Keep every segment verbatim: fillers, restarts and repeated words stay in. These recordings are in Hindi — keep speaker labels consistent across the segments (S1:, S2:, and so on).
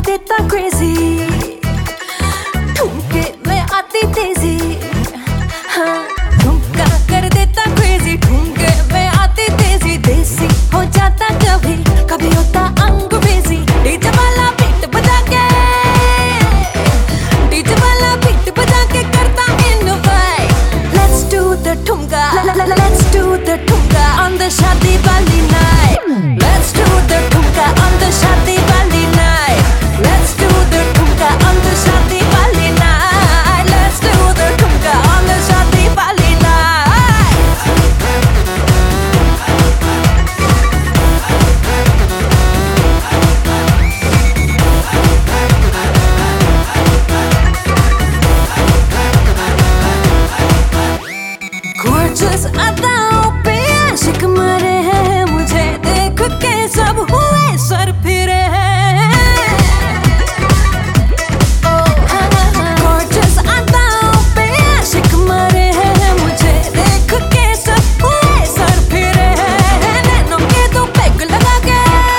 S1: देता क्रेजी, ठुमके में आती तेजी। हाँ, ठुमका कर देता क्रेजी, ठुमके में आती तेजी। देसी हो जाता कभी, कभी होता अंग्रेजी। डीजे वाला बीट बजा के, डीजे वाला बीट बजा के करता इनवाइट। Let's do the ठुमका, let's do the ठुमका on the शादी वाली night। Let's do the ठुमका on the शादी वाली night। Let's do the ठुमका on the शादी वाली night। Let's do the ठुमका on the शादी वाली night। Gorgeous अदाओं पे आशिक मरे हैं, मुझे देख के सब हुए सर फिरे हैं। Gorgeous अदाओं पे आशिक मरे हैं, मुझे देख के सब हुए सर फिरे हैं। नैनों के दो पैग लगा के,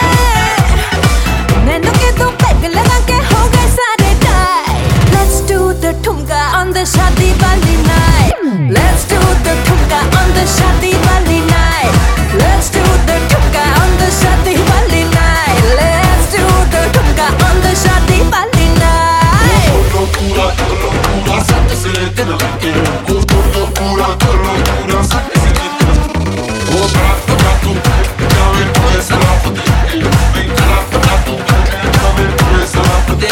S1: नैनों के दो पैग लगा के हो गए सारे die। Let's do the ठुमका on the शादी वाली night। Let's do the ठुमका on the शादी वाली night। Let's do the ठुमका on the शादी वाली night। Let's do the ठुमका on the शादी वाली night।
S2: पूरा करो पूरा सट से दिल लगे, वो तो पूरा करो पूरा सट से दिल। वो रात रात तू जावे पूरे सलाम दे, मैं रात रात तू जावे पूरे सलाम दे।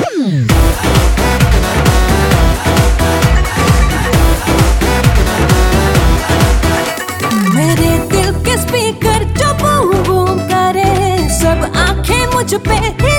S1: मेरे दिल के स्पीकर जो बूम बूम करे, सब आंखें मुझ पे